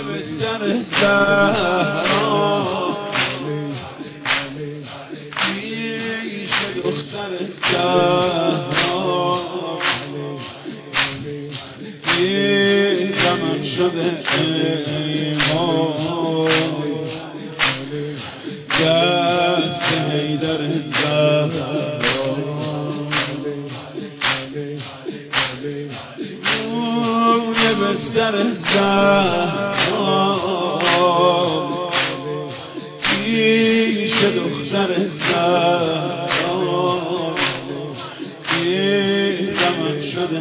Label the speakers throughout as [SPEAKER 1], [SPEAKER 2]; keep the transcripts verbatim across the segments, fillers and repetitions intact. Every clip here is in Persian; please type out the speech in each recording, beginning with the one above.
[SPEAKER 1] بستر زهرا پیش دختر زهرا یه غمم شده ایمان دست حیدر زهرا روی بستر زهرا پیش دختر زهرا یه غمم شده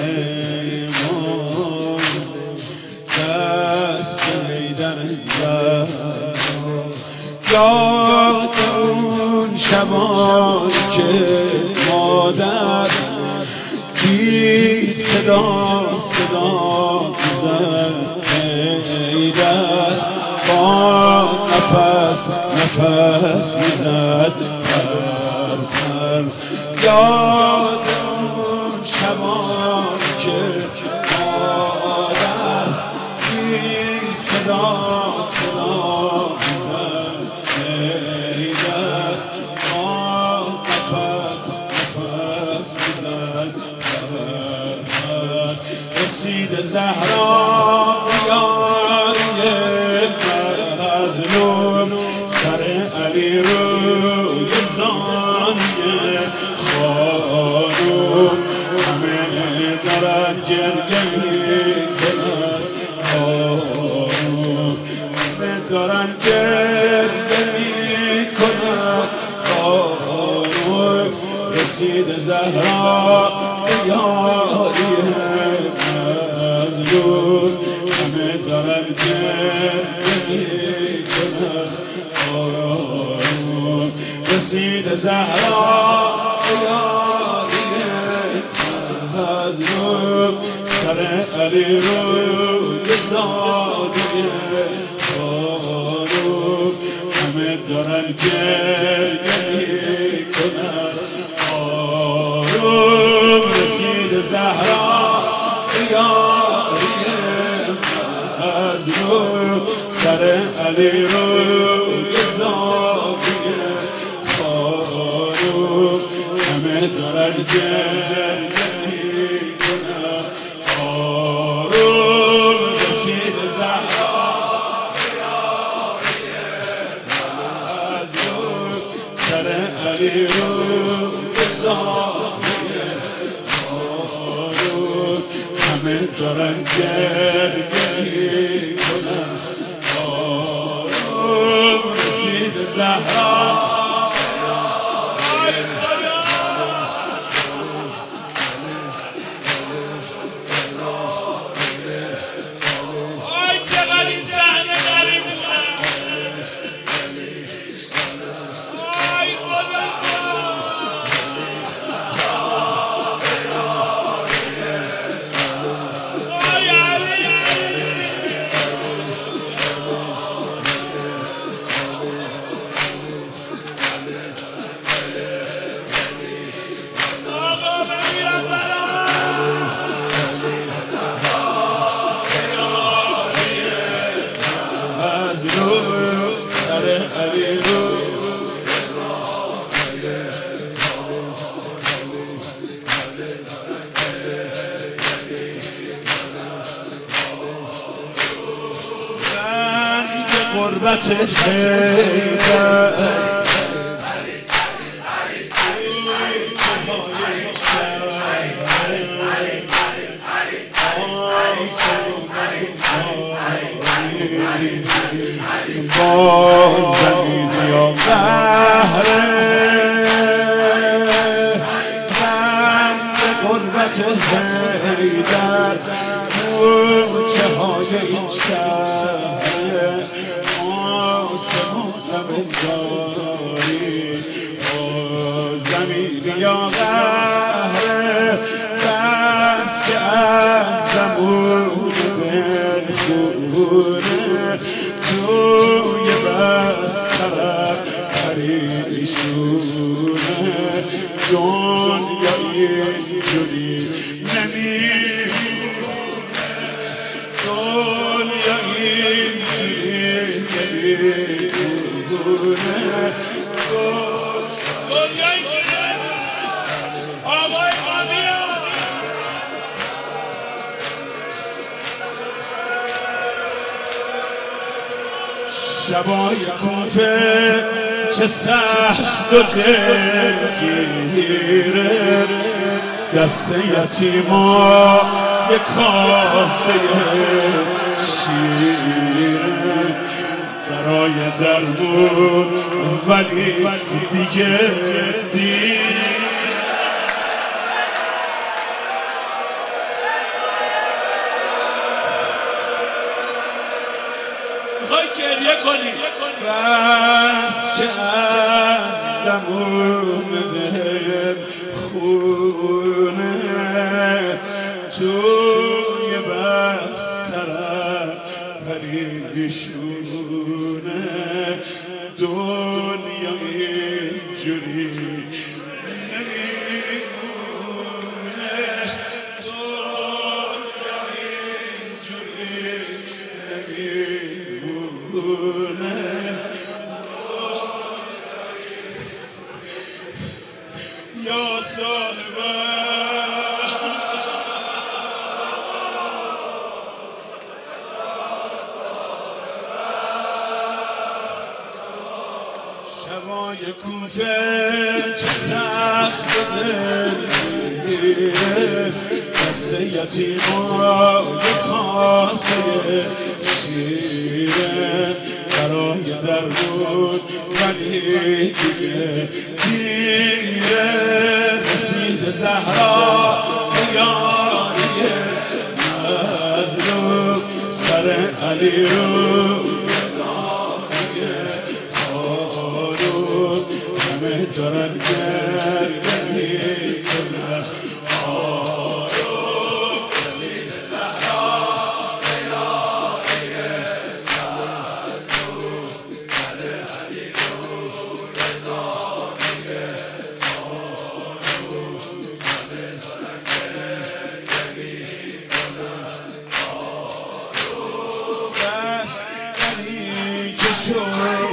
[SPEAKER 1] ایمان دست حیدر زهرا یاد اون شبایی که مادر بی صدا صدا زد حیدر با نفس نفس میزد پر پر یاد اون شبایی که مادر بی صدا صدا رسید زهرا یاری مظلوم سر علی روی زانیه خانوم همه دارن گریه میکنن خانوم همه دارن گریه میکنن خانوم رسید زهرا یاری همه دارن گریه میکنن رسید زهرا یاری مظلوم سر علی روی زانیه خانوم همه دارن گریه میکنن خانوم رسید زهرا یاری مظلوم سر علی روی زانیه خانوم همه دارن گریه میکنن خانوم رسید زهرا یاری مظلوم سر علی روی زانیه همه دارن گریه میکنن آروم رسید زهرا آی چقدر این صحنه غریب آی خدا سر علی رو رنگ غربت حیدر با زمین یا قهره رنگ غربت حیدر کوچه های این شهر آسمون زمنداری با زمین یا قهره بس که از زمون دلخونه توی بس طرف پریشونه دنیا اینجوری نمیمونه دنیا اینجوری نمیمونه دنیا اینجوری آقای مامیا شبای کوفه چه سخت و دلگیره دست یتیما یک کاسه شیره برای درمون ولی دیگه دیر میخوای گریه کنی بس که از زمون دل خونه توی بسترم پریشونه دنیا اینجوری نمیمونه دنیا اینجوری نمیمونه یا صاحبه شبای کوفه چه سخت دلگیره دست یتیما یک کاسه شیره برای درمون ولی دیگه دیره رسید زهرا به یاری مظلوم سر علی رو دارن گریه میکنن آروم رسید زهرا به یاری مظلوم سر علی رو رضا میگه آروم همه دارن گریه میکنن آروم بس دری که شد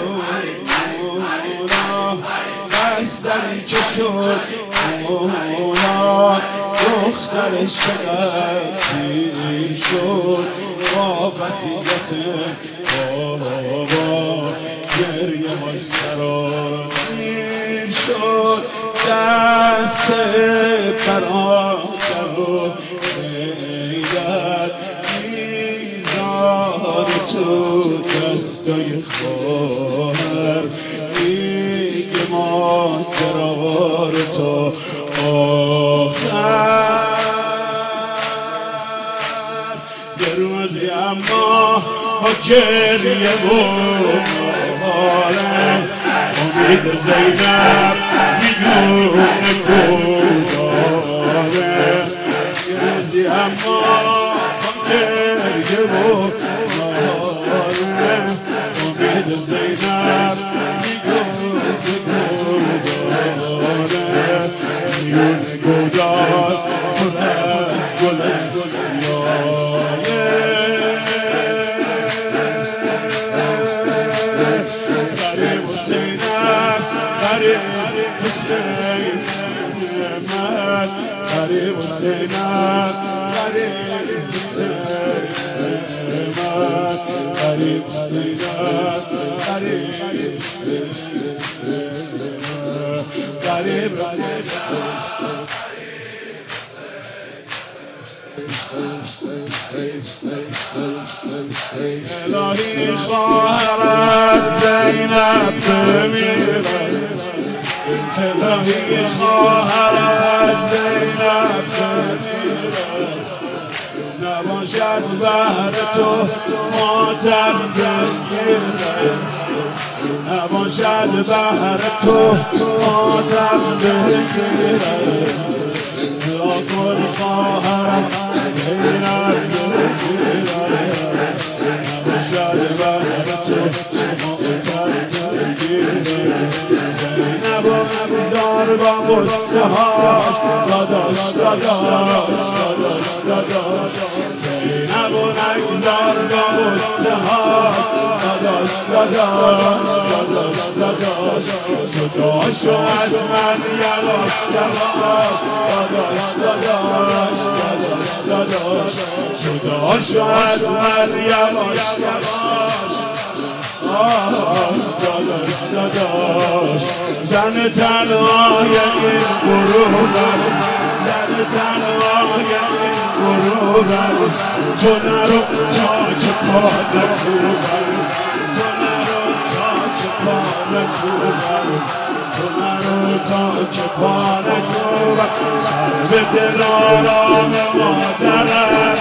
[SPEAKER 1] بستری که شد مولا دخترش چقدر پیر شد با وصیت بابا گریه هاش سرازیر شد دست برادر و غیرت میذار تو دستای خواهر ما قرار تو آخر یه روزی اما با گریه و حالم امید زینب میدونه کدامه یه روزی اما با گریه و حالم امید زینب میون گودار پر از گل یایه غریب حسینم غریب حسین من غریب حسینم غریب حسین من غریب حسینم غریب غریب الهی خواهرت زینب بمیرد الهی خواهرت زینب بمیرد نباشد بهر تو ماتم بگیرد نباشد بهر تو ماتم بگیرد دعا کن خواهرم زینب بگیرد نباشد بهر تو ماتم بگیرد زینب و بزار با غصه هاش داداش داداش داداش داداش زینب و نگذار با غصه ها داداش داداش داداش داداش جدا شو از من یواش یواش داداش داداش داداش داداش جدا شو از من یواش یواش داداش داداش زن تنهای این گروهم زن تنهای این گروهم تو نرو تا که پا نکوبم تو نرو تا که پا نکوبم تو نرو تا که پا نکوبم سر به دل آرام مادرم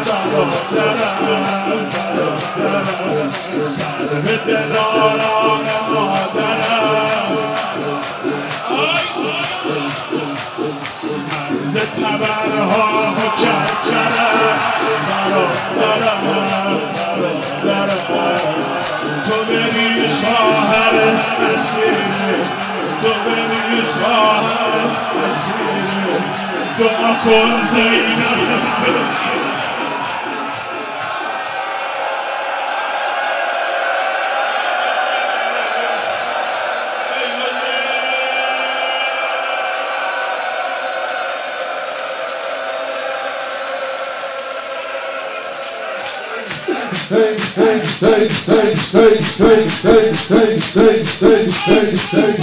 [SPEAKER 1] برادرم برادرم سر به دل آرام مادرم مرز تبرها مکرکرم برادرم برادرم تو بری خواهر اسیر تو بری خواهر اسیر دعا کن زینب
[SPEAKER 2] Stay, stay, stay, stay, stay, stay, stay, stay, stay, stay, stay, stay,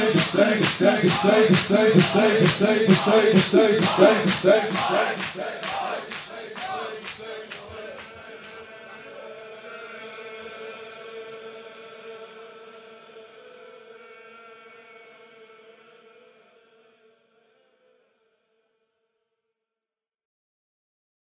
[SPEAKER 2] stay, stay, stay, stay,